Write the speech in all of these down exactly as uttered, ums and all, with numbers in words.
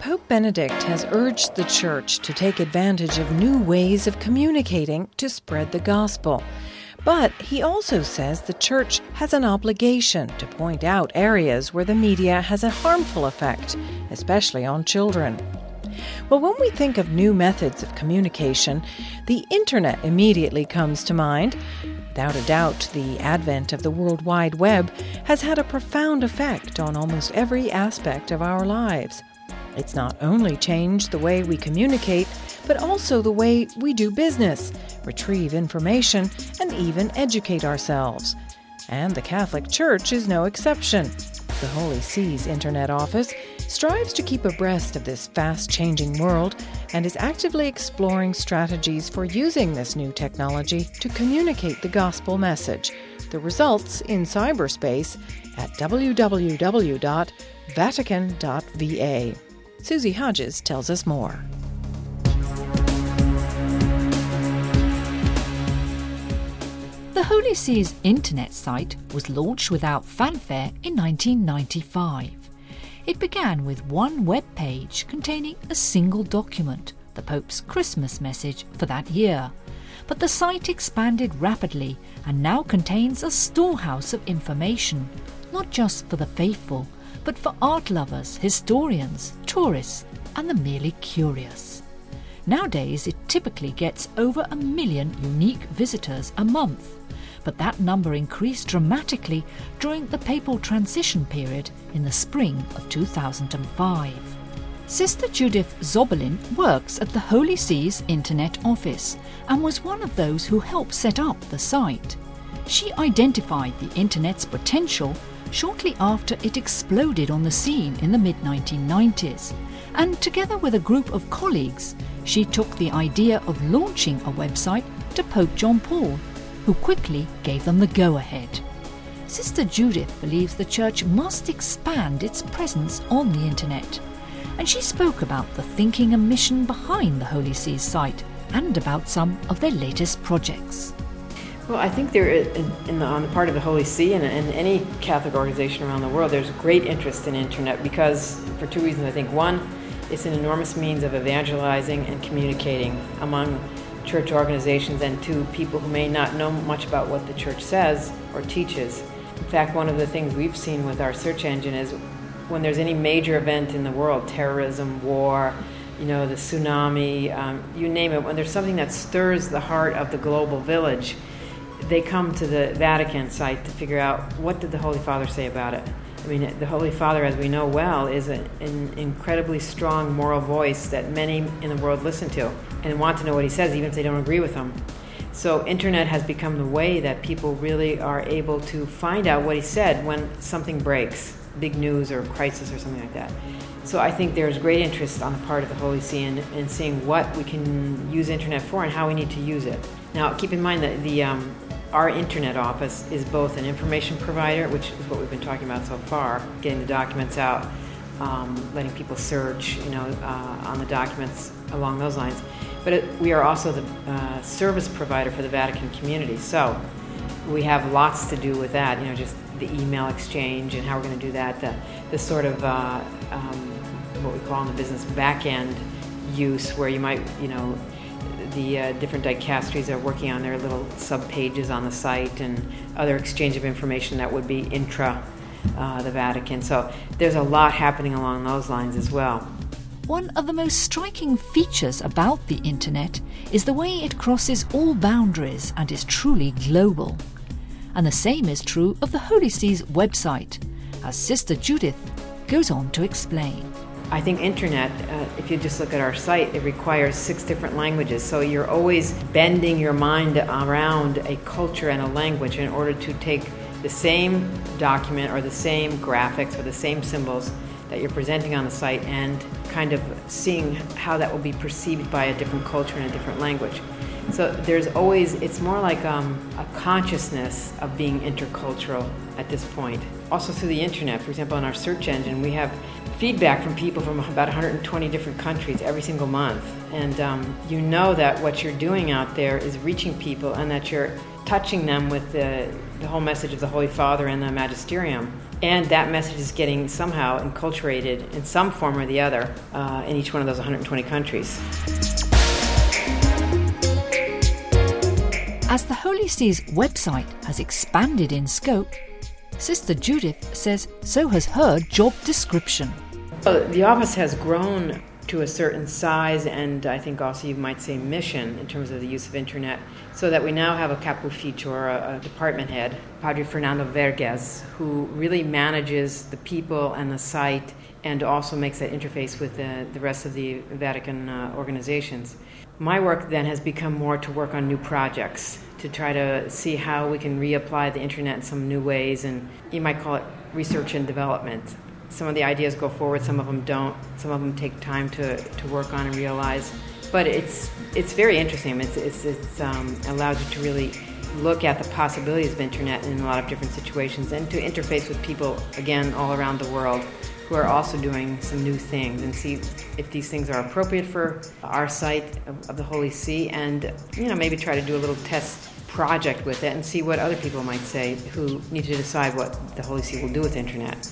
Pope Benedict has urged the Church to take advantage of new ways of communicating to spread the gospel. But he also says the Church has an obligation to point out areas where the media has a harmful effect, especially on children. Well, when we think of new methods of communication, the Internet immediately comes to mind. Without a doubt, the advent of the World Wide Web has had a profound effect on almost every aspect of our lives. It's not only changed the way we communicate, but also the way we do business, retrieve information, and even educate ourselves. And the Catholic Church is no exception. The Holy See's Internet Office strives to keep abreast of this fast-changing world and is actively exploring strategies for using this new technology to communicate the gospel message. The results in cyberspace at w w w dot vatican dot v a. Susie Hodges tells us more. The Holy See's internet site was launched without fanfare in nineteen ninety-five. It began with one web page containing a single document, the Pope's Christmas message for that year. But the site expanded rapidly and now contains a storehouse of information, not just for the faithful, but for art lovers, historians, tourists, and the merely curious. Nowadays, it typically gets over a million unique visitors a month. But that number increased dramatically during the papal transition period in the spring of two thousand five. Sister Judith Zoberlin works at the Holy See's Internet Office and was one of those who helped set up the site. She identified the Internet's potential shortly after it exploded on the scene in the mid nineteen nineties, and together with a group of colleagues, she took the idea of launching a website to Pope John Paul, who quickly gave them the go-ahead. Sister Judith believes the Church must expand its presence on the Internet, and she spoke about the thinking and mission behind the Holy See's site and about some of their latest projects. Well, I think there is, in, in the, on the part of the Holy See and, and any Catholic organization around the world, there's great interest in Internet because, for two reasons, I think. One, it's an enormous means of evangelizing and communicating among church organizations and to people who may not know much about what the church says or teaches. In fact, one of the things we've seen with our search engine is when there's any major event in the world, terrorism, war, you know, the tsunami, um, you name it, when there's something that stirs the heart of the global village, they come to the Vatican site to figure out what did the Holy Father say about it. I mean, the Holy Father, as we know well, is a, an incredibly strong moral voice that many in the world listen to and want to know what he says, even if they don't agree with him. So Internet has become the way that people really are able to find out what he said when something breaks, big news or crisis or something like that. So I think there's great interest on the part of the Holy See in, in seeing what we can use Internet for and how we need to use it. Now, keep in mind that the um, our Internet office is both an information provider, which is what we've been talking about so far, getting the documents out, um, letting people search, you know, uh, on the documents along those lines. But it, we are also the uh, service provider for the Vatican community. So we have lots to do with that, you know, just the email exchange and how we're going to do that, the, the sort of uh, um, what we call in the business back-end use where you might, you know, the uh, different dicasteries are working on their little sub-pages on the site and other exchange of information that would be intra uh, the Vatican. So there's a lot happening along those lines as well. One of the most striking features about the Internet is the way it crosses all boundaries and is truly global. And the same is true of the Holy See's website, as Sister Judith goes on to explain. I think Internet, uh, if you just look at our site, it requires six different languages. So you're always bending your mind around a culture and a language in order to take the same document or the same graphics or the same symbols that you're presenting on the site and kind of seeing how that will be perceived by a different culture and a different language. So there's always, it's more like um, a consciousness of being intercultural at this point. Also through the Internet, for example, in our search engine, we have feedback from people from about one hundred twenty different countries every single month. And um, you know that what you're doing out there is reaching people and that you're touching them with the, the whole message of the Holy Father and the Magisterium. And that message is getting somehow enculturated in some form or the other uh, in each one of those one hundred twenty countries. As the Holy See's website has expanded in scope, Sister Judith says so has her job description. Well, the office has grown to a certain size, and I think also you might say mission in terms of the use of internet, so that we now have a capo ufficio, or a, a department head, Padre Fernando Verges, who really manages the people and the site and also makes that interface with the, the rest of the Vatican uh, organizations. My work then has become more to work on new projects, to try to see how we can reapply the internet in some new ways, and you might call it research and development. Some of the ideas go forward, some of them don't. Some of them take time to, to work on and realize. But it's it's very interesting. It's it's, it's um, allows you to really look at the possibilities of internet in a lot of different situations, and to interface with people, again, all around the world who are also doing some new things, and see if these things are appropriate for our site of, of the Holy See, and you know maybe try to do a little test project with it and see what other people might say who need to decide what the Holy See will do with the internet.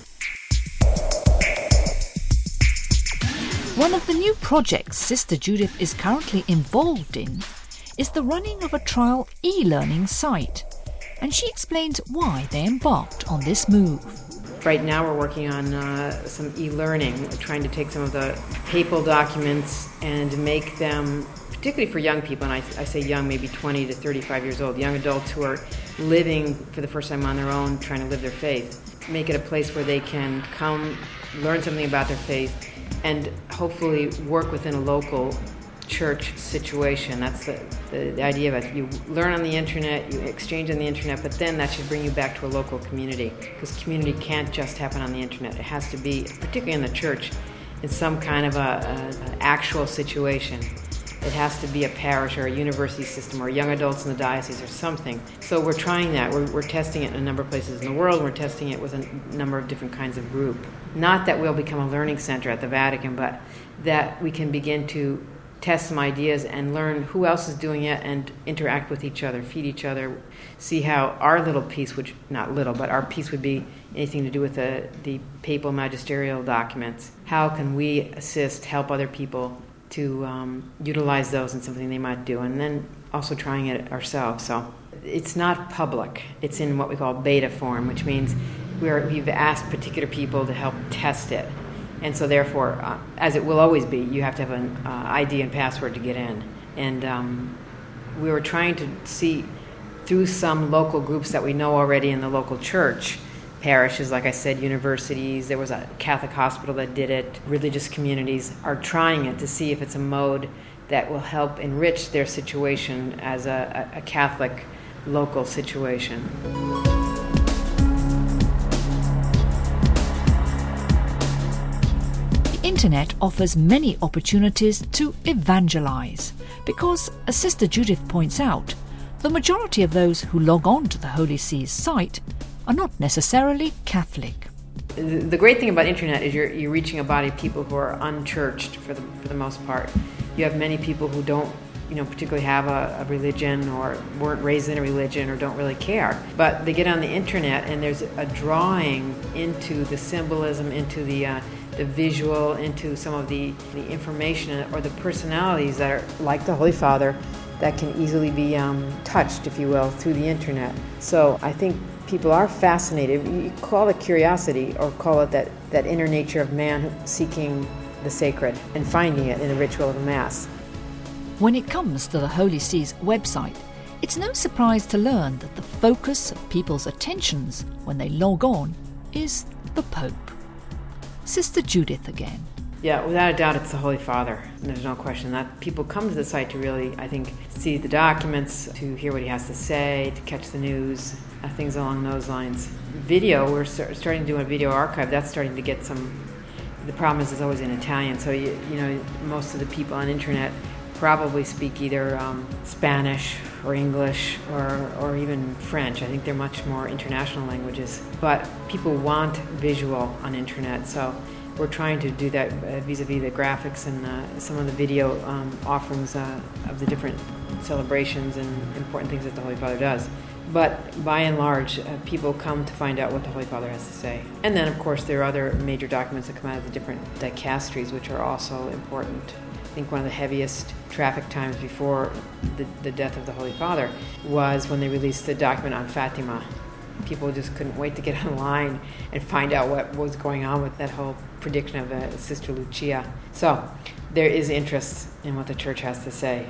One of the new projects Sister Judith is currently involved in is the running of a trial e-learning site, and she explains why they embarked on this move. Right now we're working on uh, some e-learning, trying to take some of the papal documents and make them, particularly for young people, and I, I say young, maybe twenty to thirty-five years old, young adults who are living for the first time on their own, trying to live their faith, make it a place where they can come, learn something about their faith, and hopefully work within a local church situation. That's the, the, the idea of it. You learn on the internet, you exchange on the internet, but then that should bring you back to a local community, because community can't just happen on the internet. It has to be, particularly in the church, in some kind of a, a, a actual situation. It has to be a parish or a university system or young adults in the diocese or something. So we're trying that. We're, we're testing it in a number of places in the world. We're testing it with a number of different kinds of group. Not that we'll become a learning center at the Vatican, but that we can begin to test some ideas and learn who else is doing it and interact with each other, feed each other, see how our little piece, which not little, but our piece would be anything to do with the, the papal magisterial documents. How can we assist, help other people to um, utilize those in something they might do, and then also trying it ourselves. So it's not public. It's in what we call beta form, which means we're, we've asked particular people to help test it. And so therefore, uh, as it will always be, you have to have an uh, I D and password to get in. And um, we were trying to see through some local groups that we know already in the local church, parishes, like I said, universities, there was a Catholic hospital that did it, religious communities are trying it to see if it's a mode that will help enrich their situation as a, a Catholic local situation. The internet offers many opportunities to evangelize because, as Sister Judith points out, the majority of those who log on to the Holy See's site are not necessarily Catholic. The great thing about internet is you're, you're reaching a body of people who are unchurched for the, for the most part. You have many people who don't, you know, particularly have a, a religion or weren't raised in a religion or don't really care. But they get on the internet and there's a drawing into the symbolism, into the uh, the visual, into some of the, the information or the personalities that are like the Holy Father that can easily be um, touched, if you will, through the internet. So I think people are fascinated. You call it curiosity or call it that, that inner nature of man seeking the sacred and finding it in the ritual of the Mass. When it comes to the Holy See's website, it's no surprise to learn that the focus of people's attentions when they log on is the Pope. Sister Judith again. Yeah, without a doubt, it's the Holy Father. There's no question that people come to the site to really, I think, see the documents, to hear what he has to say, to catch the news, uh, things along those lines. Video, we're start, starting to do a video archive. That's starting to get some. The problem is it's always in Italian, so you, you know most of the people on internet probably speak either um, Spanish or English or, or even French. I think they're much more international languages. But people want visual on internet, so we're trying to do that uh, vis-a-vis the graphics and uh, some of the video um, offerings uh, of the different celebrations and important things that the Holy Father does. But by and large, uh, people come to find out what the Holy Father has to say. And then, of course, there are other major documents that come out of the different dicasteries, which are also important. I think one of the heaviest traffic times before the, the death of the Holy Father was when they released the document on Fatima. People just couldn't wait to get online and find out what was going on with that whole prediction of uh, Sister Lucia. So there is interest in what the Church has to say.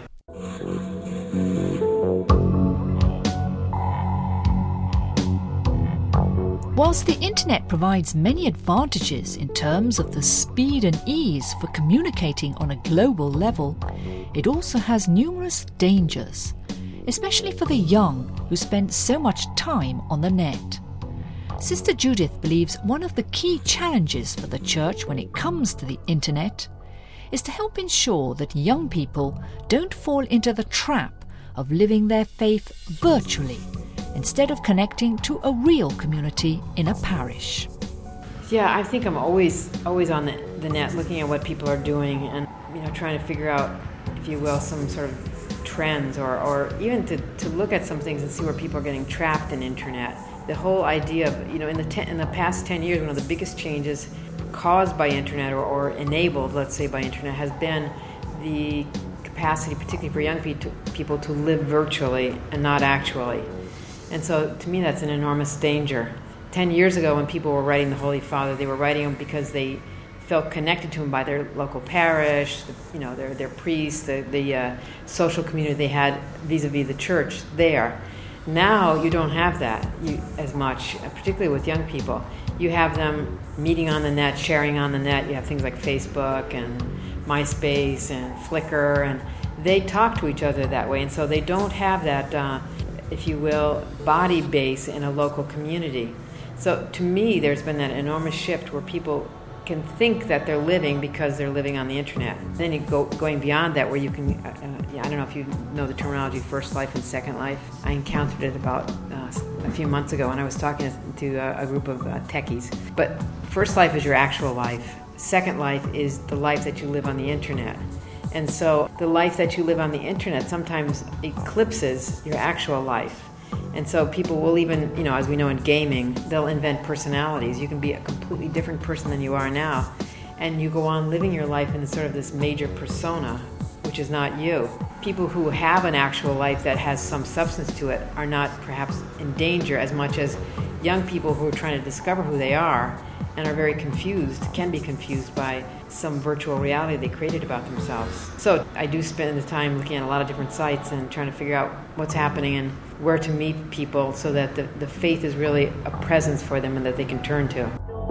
Whilst the internet provides many advantages in terms of the speed and ease for communicating on a global level, it also has numerous dangers, especially for the young who spend so much time on the net. Sister Judith believes one of the key challenges for the Church when it comes to the internet is to help ensure that young people don't fall into the trap of living their faith virtually instead of connecting to a real community in a parish. Yeah, I think I'm always always on the, the net looking at what people are doing and, you know, trying to figure out, if you will, some sort of trends or, or even to, to look at some things and see where people are getting trapped in internet. The whole idea of, you know, in the ten, in the past ten years, one of the biggest changes caused by internet or, or enabled, let's say, by internet has been the capacity, particularly for young pe- people, to live virtually and not actually. And so, to me, that's an enormous danger. Ten years ago, when people were writing the Holy Father, they were writing him because they felt connected to him by their local parish, the, you know, their their priests, the, the uh, social community they had vis-a-vis the church there. Now, you don't have that you, as much, particularly with young people. You have them meeting on the net, sharing on the net. You have things like Facebook and MySpace and Flickr, and they talk to each other that way. And so they don't have that, uh, if you will, body base in a local community. So to me, there's been that enormous shift where people can think that they're living because they're living on the internet. Then you go going beyond that, where you can, uh, yeah, I don't know if you know the terminology first life and second life. I encountered it about uh, a few months ago when I was talking to a, a group of uh, techies. But first life is your actual life. Second life is the life that you live on the internet. And so the life that you live on the internet sometimes eclipses your actual life. And so people will even, you know, as we know in gaming, they'll invent personalities. You can be a completely different person than you are now. And you go on living your life in sort of this major persona, which is not you. People who have an actual life that has some substance to it are not perhaps in danger as much as young people who are trying to discover who they are and are very confused, can be confused by some virtual reality they created about themselves. So I do spend the time looking at a lot of different sites and trying to figure out what's happening and where to meet people so that the, the faith is really a presence for them and that they can turn to.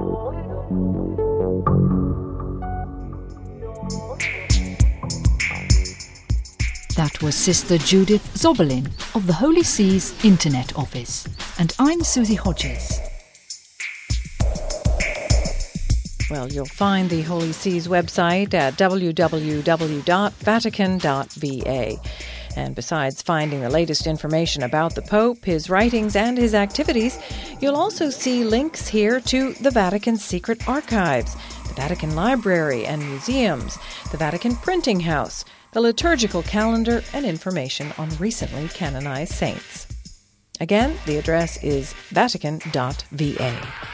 That was Sister Judith Zoberlin of the Holy See's Internet Office. And I'm Susie Hodges. Well, you'll find the Holy See's website at w w w dot vatican dot v a. And besides finding the latest information about the Pope, his writings, and his activities, you'll also see links here to the Vatican's secret archives, the Vatican Library and museums, the Vatican Printing House, the liturgical calendar, and information on recently canonized saints. Again, the address is vatican dot v a.